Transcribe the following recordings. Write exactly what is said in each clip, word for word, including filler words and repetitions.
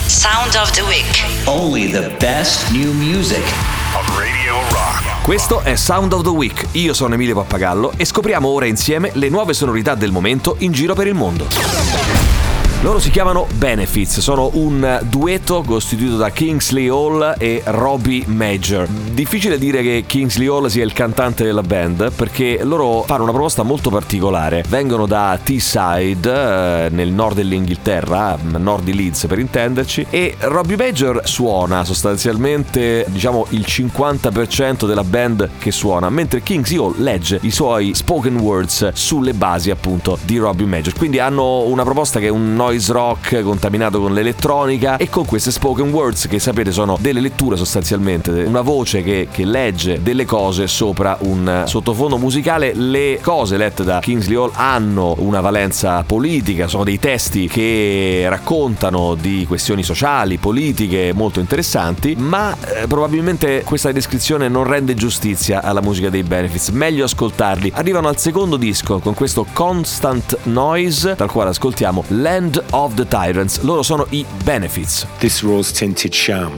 Sound of the Week. Only the best new music on Radio Rock. Questo è Sound of the Week. Io sono Emilio Pappagallo e scopriamo ora insieme le nuove sonorità del momento in giro per il mondo. Loro si chiamano Benefits, sono un duetto costituito da Kingsley Hall e Robbie Major. Difficile dire che Kingsley Hall sia il cantante della band perché loro fanno una proposta molto particolare. Vengono da Teesside, eh, nel nord dell'Inghilterra, nord di Leeds per intenderci, e Robbie Major suona sostanzialmente, diciamo, il cinquanta per cento della band che suona, mentre Kingsley Hall legge i suoi spoken words sulle basi appunto di Robbie Major. Quindi hanno una proposta che è un noise rock contaminato con l'elettronica e con queste spoken words che sapete sono delle letture sostanzialmente, una voce che, che legge delle cose sopra un sottofondo musicale. Le cose lette da Kingsley Hall hanno una valenza politica, sono dei testi che raccontano di questioni sociali, politiche molto interessanti, ma eh, probabilmente questa descrizione non rende giustizia alla musica dei Benefits, meglio ascoltarli. Arrivano al secondo disco con questo Constant Noise, dal quale ascoltiamo Land of the Tyrants. Loro sono i Benefits. This rose-tinted sham,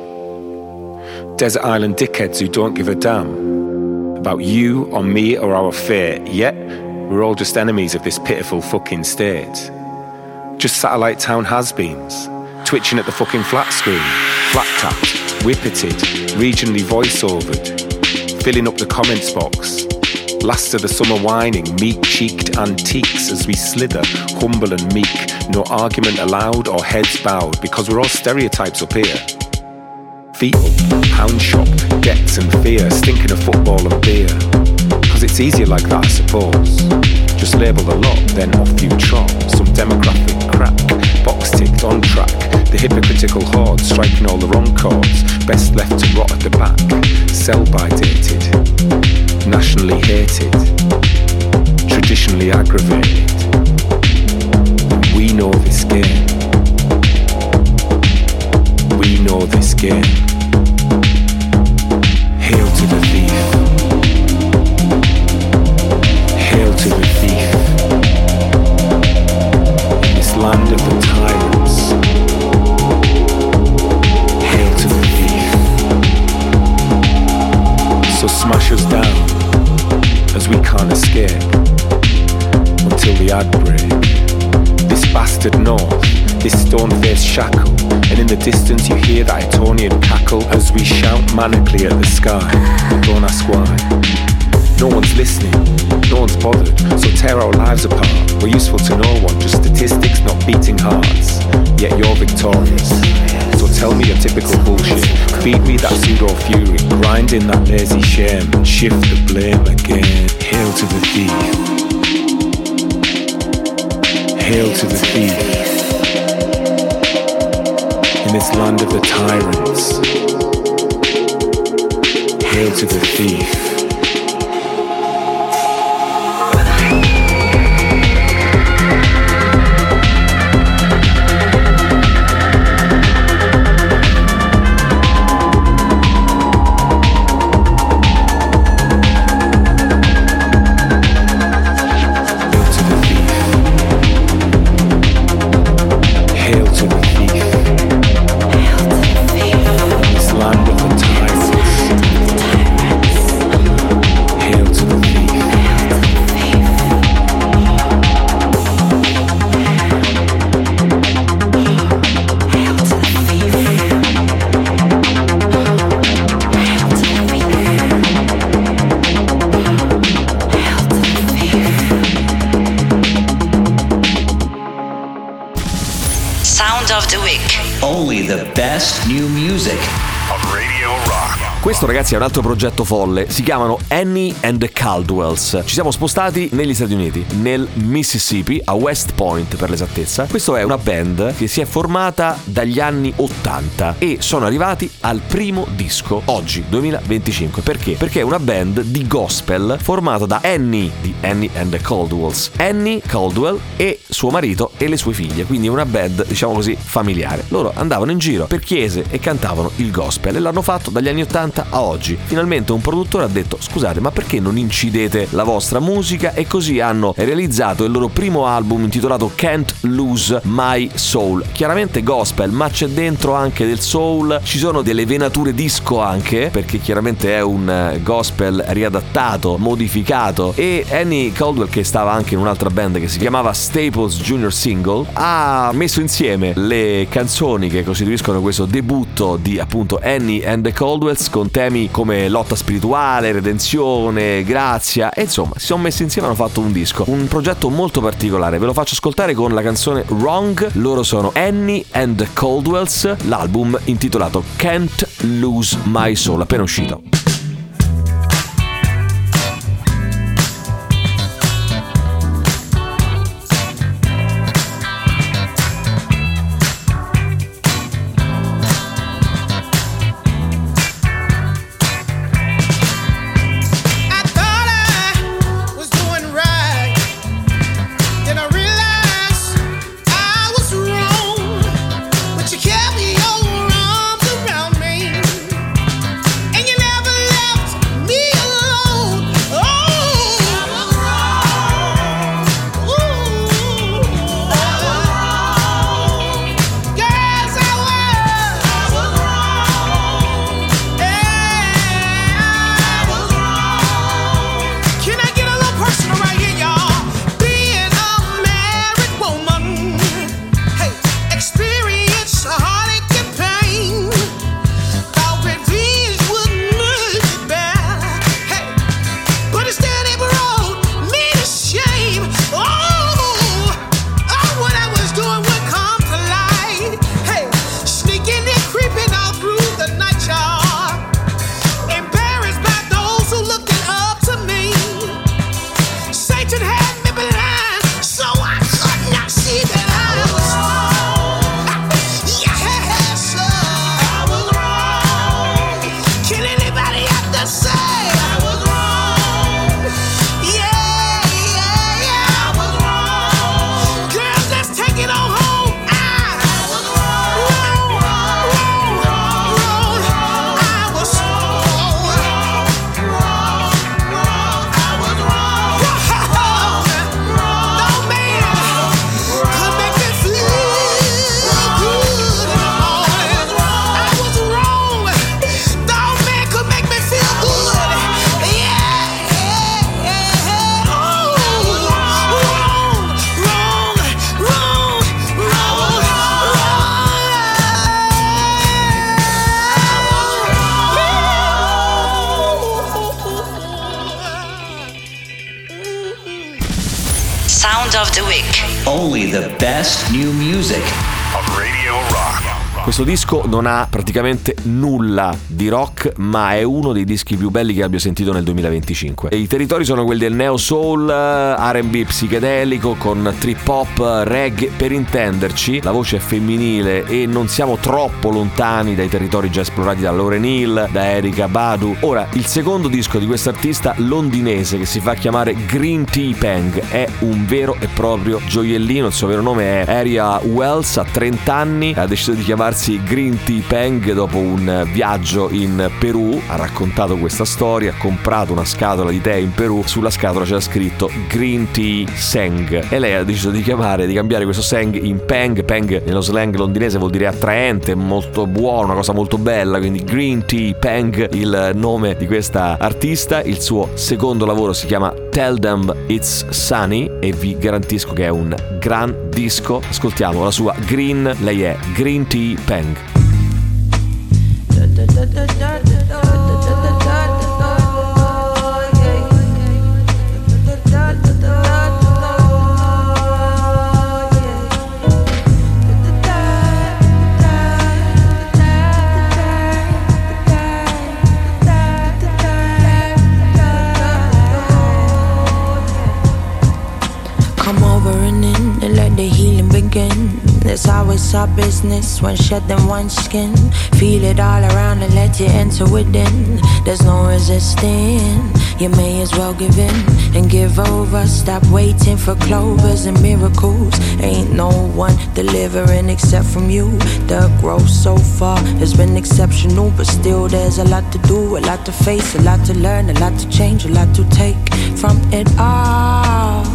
desert island dickheads who don't give a damn about you or me or our fate, yet we're all just enemies of this pitiful fucking state. Just satellite town has-beens, twitching at the fucking flat screen, flat-tapped, whippeted, regionally voice-overed, filling up the comments box. Last of the summer whining, meek-cheeked antiques as we slither, humble and meek. No argument allowed or heads bowed, because we're all stereotypes up here. Feet up, pound shop, debts and fear, stinking of football and beer. Cause it's easier like that, I suppose. Just label the lot, then off you trot. Some demographic crack, box ticked on track. The hypocritical horde striking all the wrong chords. Best left to rot at the back. Sell-by dated. Nationally hated, traditionally aggravated. We know this game. We know this game. Hail to the thief. Hail to the thief. In this land of the tyrants. Hail to the thief. So smash us down as we can't escape until the ad break. This bastard north, this stone-faced shackle, and in the distance you hear that Etonian cackle as we shout manically at the sky. Don't ask why. No one's listening, no one's bothered, so tear our lives apart. We're useful to no one, just statistics, not beating hearts. Yet you're victorious. So tell me your typical bullshit. Feed me that pseudo-fury. Grind in that lazy shame and shift the blame again. Hail to the thief. Hail to the thief. In this land of the tyrants. Hail to the thief. Of the Week. Only the best new music on Radio Rock. Questo, ragazzi, è un altro progetto folle. Si chiamano Annie and the Caldwells. Ci siamo spostati negli Stati Uniti, nel Mississippi, a West Point per l'esattezza. Questa è una band che si è formata dagli anni ottanta e sono arrivati al primo disco oggi, duemilaventicinque. Perché? Perché è una band di gospel formata da Annie, di Annie and the Caldwells, Annie Caldwell e suo marito e le sue figlie. Quindi una band, diciamo così, familiare. Loro andavano in giro per chiese e cantavano il gospel. gospel e l'hanno fatto dagli anni ottanta a oggi. Finalmente un produttore ha detto: scusate, ma perché non incidete la vostra musica? E così hanno realizzato il loro primo album intitolato Can't Lose My Soul. Chiaramente gospel, ma c'è dentro anche del soul, ci sono delle venature disco anche, perché chiaramente è un gospel riadattato, modificato. E Annie Caldwell, che stava anche in un'altra band che si chiamava Staples Junior Single, ha messo insieme le canzoni che costituiscono questo debutto di appunto Annie and the Caldwells con temi come lotta spirituale, redenzione, grazia, e insomma si sono messi insieme e hanno fatto un disco, un progetto molto particolare. Ve lo faccio ascoltare con la canzone Wrong. Loro sono Annie and the Caldwells, l'album intitolato Can't Lose My Soul, appena uscito. Sound of the Week. Only the best new music. On Radio Rock. Questo disco non ha praticamente nulla di rock, ma è uno dei dischi più belli che abbia sentito nel duemilaventicinque. I territori sono quelli del neo soul, R and B psichedelico con trip hop, reggae, per intenderci. La voce è femminile e non siamo troppo lontani dai territori già esplorati da Lauryn Hill, da Erykah Badu. Ora, il secondo disco di quest'artista londinese, che si fa chiamare Green Tea Peng, è un vero e proprio gioiellino. Il suo vero nome è Aria Wells, ha trenta anni, ha deciso di chiamarsi Green Tea Peng dopo un viaggio in Perù. Ha raccontato questa storia, ha comprato una scatola di tè in Perù, sulla scatola c'era scritto Green Tea Seng e lei ha deciso di chiamare, di cambiare questo Seng in Peng. Peng nello slang londinese vuol dire attraente, molto buono, una cosa molto bella, quindi Green Tea Peng, il nome di questa artista. Il suo secondo lavoro si chiama Tell Them It's Sunny e vi garantisco che è un gran disco. Ascoltiamo la sua Green, lei è Green Tea Peng. There's always our business when shedding one skin. Feel it all around and let you enter within. There's no resisting. You may as well give in and give over. Stop waiting for clovers and miracles. Ain't no one delivering except from you. The growth so far has been exceptional, but still there's a lot to do, a lot to face, a lot to learn, a lot to change, a lot to take from it all.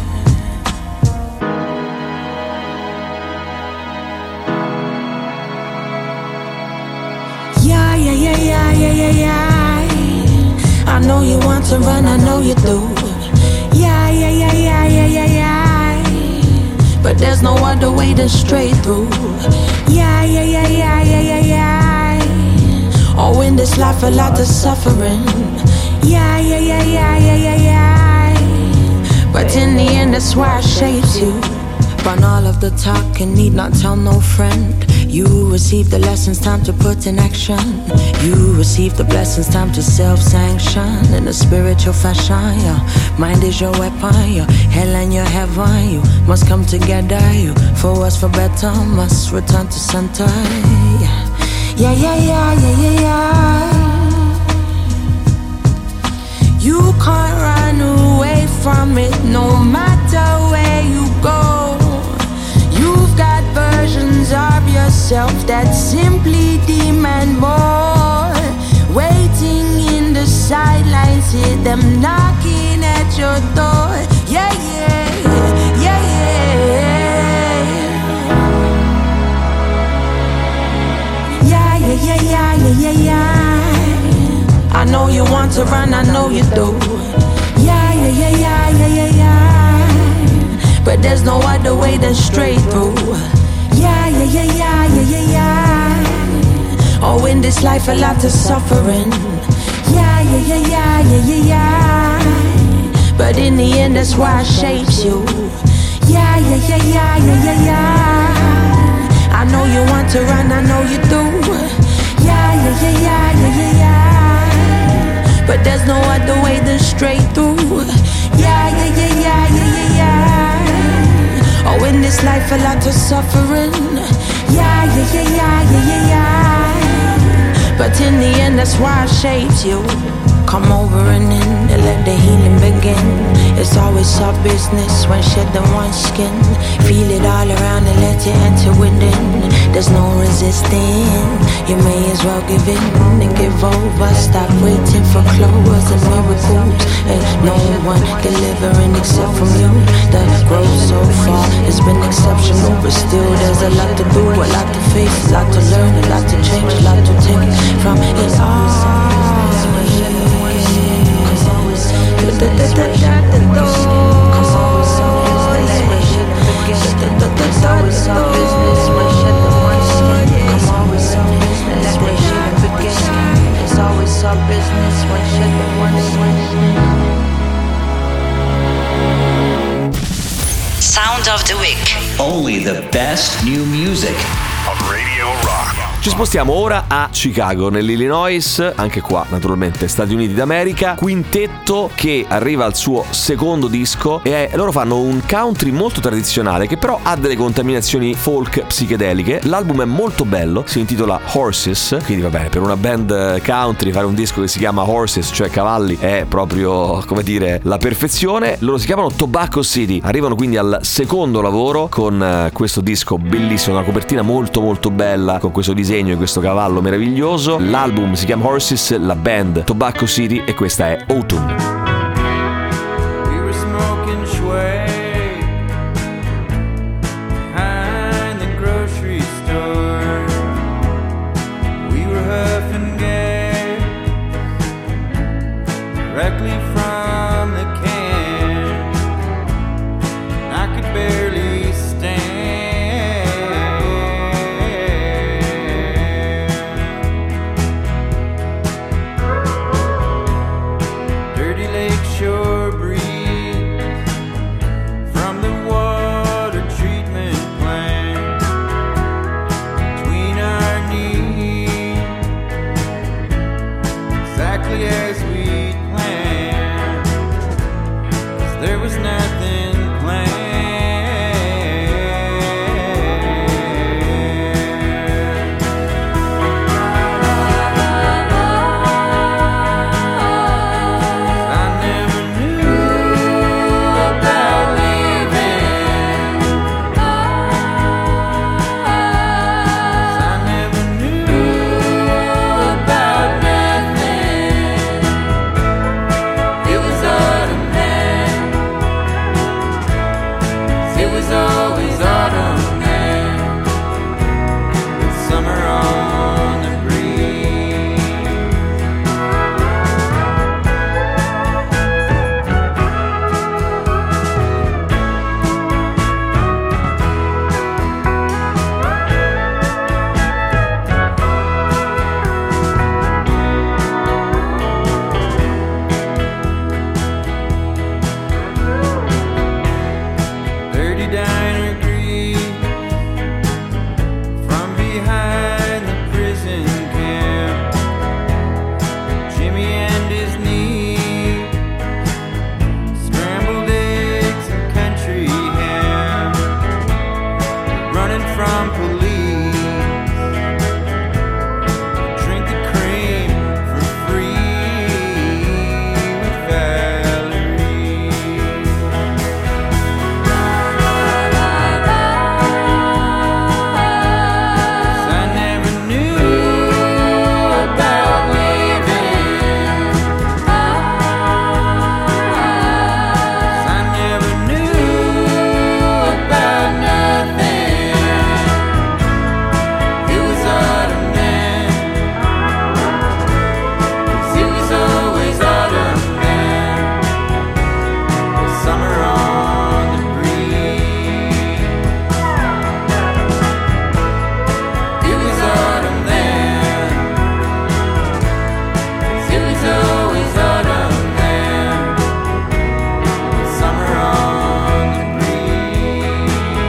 Yeah, yeah, yeah, yeah, yeah, yeah, yeah. I know you want to run, I know you do. Yeah, yeah, yeah, yeah, yeah, yeah, yeah. But there's no other way than straight through. Yeah, yeah, yeah, yeah, yeah, yeah, yeah. Oh, in this life a lot of suffering. Yeah, yeah, yeah, yeah, yeah, yeah, yeah. But in the end that's why it shapes you. Run all of the talk and need not tell no friend. You receive the lessons, time to put in action. You receive the blessings, time to self-sanction. In a spiritual fashion, your mind is your weapon. Your hell and your heaven, you must come together. You, for us for better, must return to center. Yeah, yeah, yeah, yeah, yeah, yeah. You can't run away from it, no matter where you go. You've got versions of yourself that simply demand more. Waiting in the sidelines, hear them knocking at your door. Yeah, yeah, yeah, yeah. Yeah, yeah, yeah, yeah, yeah, yeah, yeah. I know you want to run, I know you do. Yeah, yeah, yeah, yeah, yeah, yeah, yeah. But there's no other way than straight through. Yeah, yeah, yeah, yeah, yeah, yeah, yeah. Oh, in this life a lot of suffering. Yeah, yeah, yeah, yeah, yeah, yeah, yeah. But in the end that's why it shapes you. Yeah, yeah, yeah, yeah, yeah, yeah, yeah. I know you want to run, I know you do. Yeah, yeah, yeah, yeah, yeah, yeah, yeah. But there's no other way than straight through. Yeah, yeah, yeah, yeah, yeah, yeah, yeah. Oh, in this life a lot of suffering. Yeah, yeah, yeah, yeah, yeah, yeah, yeah. But in the end that's why it shapes you. Come over and in and let the healing begin. It's always our business when shedding one skin. Feel it all around and let it enter within. There's no resisting. You may as well give in and give over. Stop waiting for clovers and miracles. Ain't no one delivering except from you. The growth so far has been exceptional, but still there's a lot to do, a lot to face, a lot to learn, a lot to change, a lot to take from it all. Sound of the Week. Only the best new music. On Radio Rock. Ci spostiamo ora a Chicago, nell'Illinois, anche qua naturalmente Stati Uniti d'America. Quintetto che arriva al suo secondo disco e loro fanno un country molto tradizionale che però ha delle contaminazioni folk psichedeliche. L'album è molto bello, si intitola Horses, quindi va bene, per una band country fare un disco che si chiama Horses, cioè cavalli, è proprio, come dire, la perfezione. Loro si chiamano Tobacco City, arrivano quindi al secondo lavoro con questo disco bellissimo, una copertina molto molto bella con questo disegno di questo cavallo meraviglioso. L'album si chiama Horses, la band Tobacco City e questa è Autumn. We were smoking Schway behind the grocery store. We were huffing gas directly from the can. I could barely stand. Dirty lady behind the prison camp. Jimmy and his knee, scrambled eggs and country ham, running from police. Drink the cream for free with Valerie. I never knew about leaving. I never knew about nothing. It was autumn then. It was always autumn then. Summer on the breeze. It was autumn then. It was always autumn then. Summer on the breeze.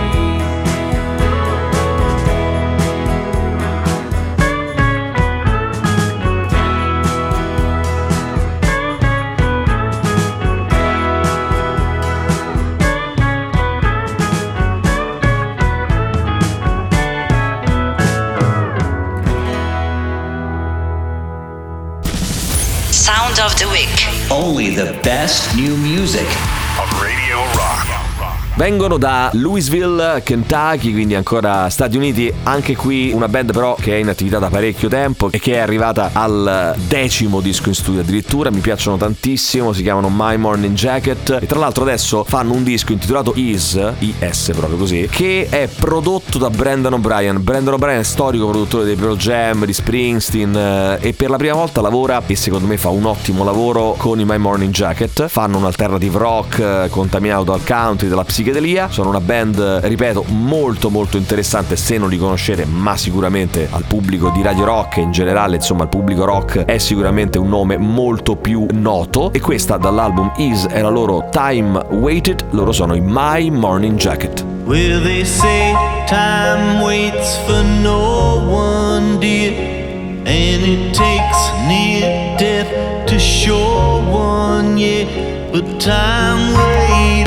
Sound of the Week. Only the best new music. On Radio Rock. Vengono da Louisville, Kentucky, quindi ancora Stati Uniti. Anche qui una band però che è in attività da parecchio tempo e che è arrivata al decimo disco in studio addirittura. Mi piacciono tantissimo, si chiamano My Morning Jacket e tra l'altro adesso fanno un disco intitolato Is, I S proprio così, che è prodotto da Brendan O'Brien. Brendan O'Brien è storico produttore dei Pearl Jam, di Springsteen, eh, e per la prima volta lavora, e secondo me fa un ottimo lavoro, con i My Morning Jacket. Fanno un alternative rock eh, contaminato dal country, dalla psichedelia. Sono una band, ripeto, molto molto interessante se non li conoscete, ma sicuramente al pubblico di Radio Rock e in generale, insomma, al pubblico rock è sicuramente un nome molto più noto. E questa dall'album Is è la loro Time Waited. Loro sono i My Morning Jacket. Well, they say time waits for no one, dear, and it takes near death to show one, yeah, but time waited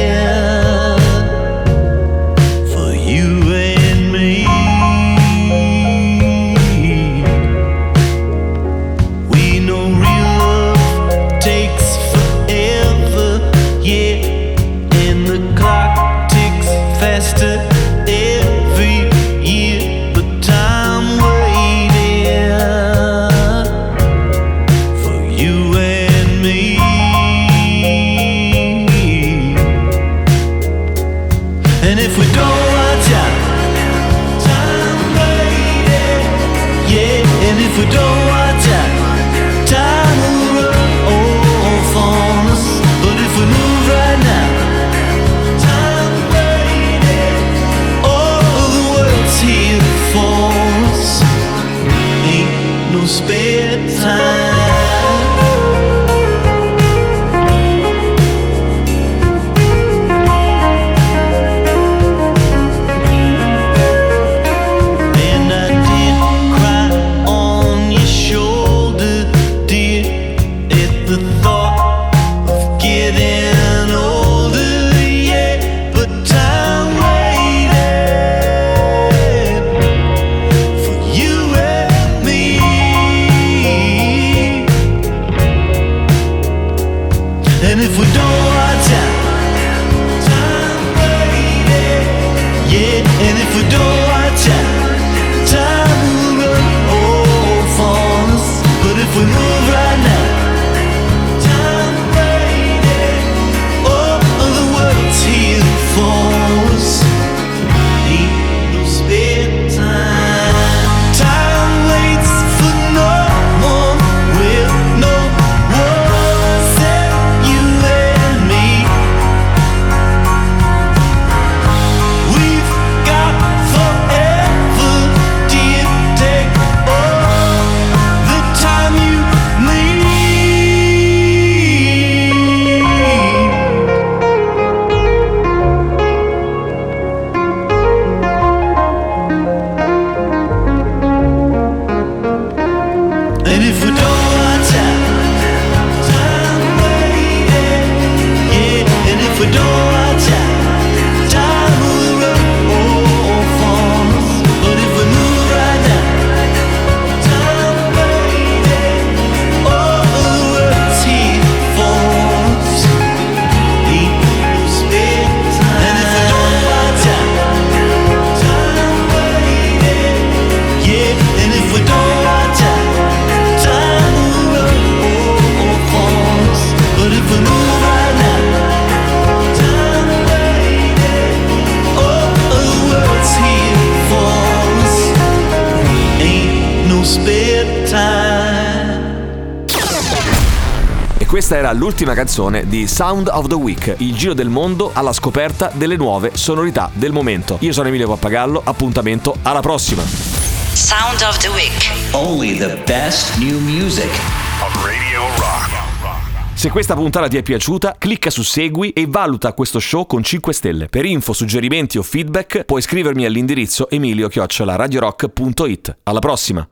for you and me. We know real love takes forever, yeah, and the clock ticks faster every year, but time waited for you and me. Questa era l'ultima canzone di Sound of the Week, il giro del mondo alla scoperta delle nuove sonorità del momento. Io sono Emilio Pappagallo, appuntamento alla prossima. Sound of the Week. Only the best new music. On Radio Rock. Se questa puntata ti è piaciuta, clicca su Segui e valuta questo show con cinque stelle. Per info, suggerimenti o feedback puoi scrivermi all'indirizzo emilio chiocciola radiorock punto it. Alla prossima!